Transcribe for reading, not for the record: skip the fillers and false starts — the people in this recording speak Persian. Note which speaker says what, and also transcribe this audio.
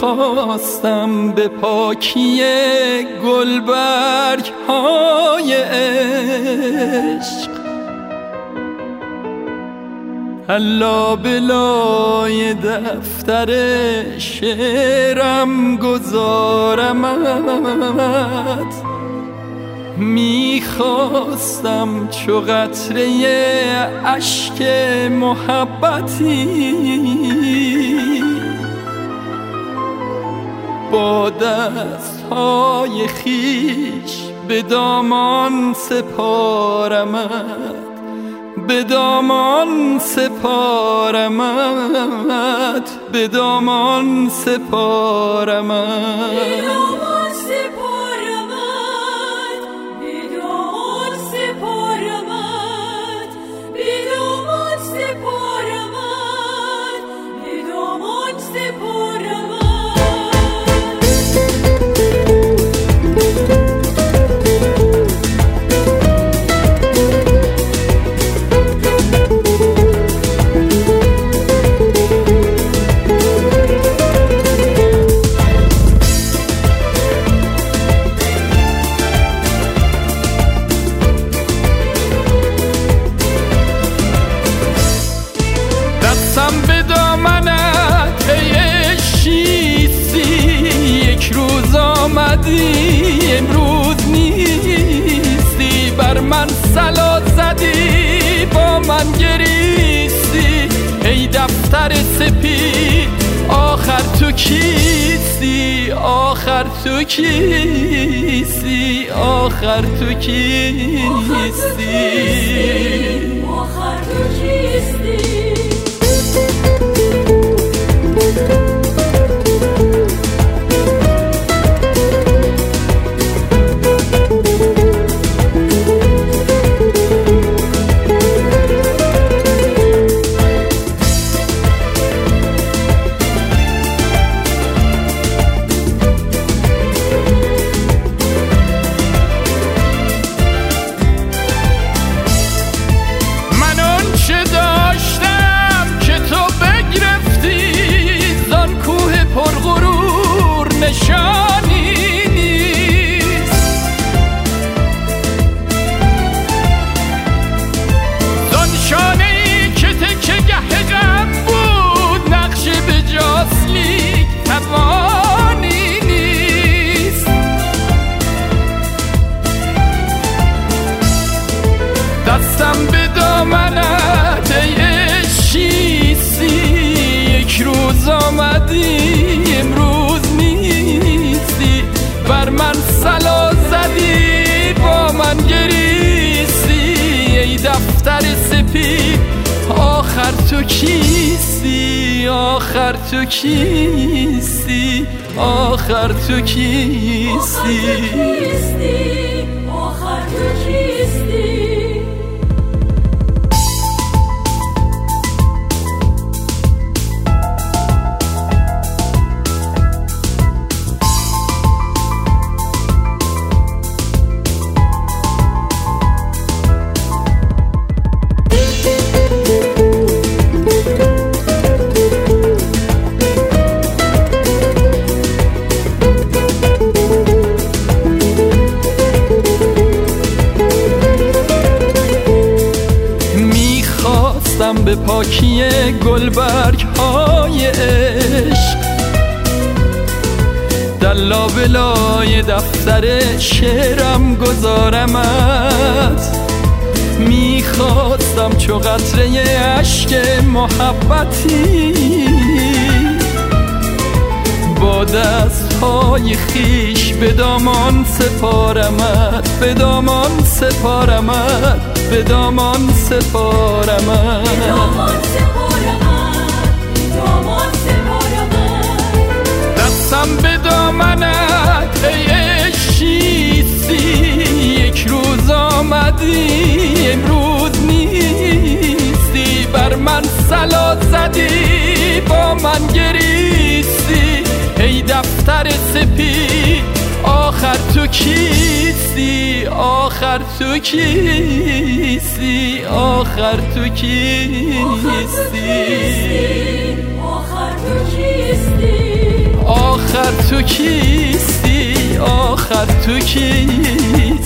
Speaker 1: میخواستم به پاکی گلبرگ های عشق الا بلای دفتر شعرم گذارمت. میخواستم چو قطره اشک محبتی با دستهای خیش به دامان سپارمت، به دامان سپارمت، به دامان سپارمت. به دامنت عشقیستی، یک روز آمدی امروز نیستی، بر من صلا زدی با من گریستی، ای دفتر سپید آخر تو کیستی، آخر تو کیستی، آخر تو کیستی،
Speaker 2: آخر تو کیستی.
Speaker 1: نشانی نیست زان شانه‌ای که تکه گه غم بود، نقش به جاست لیک توانی نیست. دستم به دامنت ای عشقیستی، یک روز آمدی امروز بر من صلا زدی با من گریستی، ای دفتر سپید آخر تو کیستی، آخر تو کیستی، آخر تو کیستی،
Speaker 2: آخر تو کیستی.
Speaker 1: به پاکی گلبرگ های عشق در لابلای دفتر شعرم گذارمت. میخواستم چو قطره اشک محبتی با دستهای خیش به دامان سپارمت، به دامان سپارمت، به دامان سپارمت. دستم به دامنت ای عشقیستی، یک روز آمدی امروز نیستی، بر من صلا زدی با من گریستی، ای دفتر سپید آخر تو کیستی، آخر تو کیستی، آخر تو کیستی،
Speaker 2: آخر تو کیستی.
Speaker 1: آخر تو کیستی؟ آخر تو کیستی؟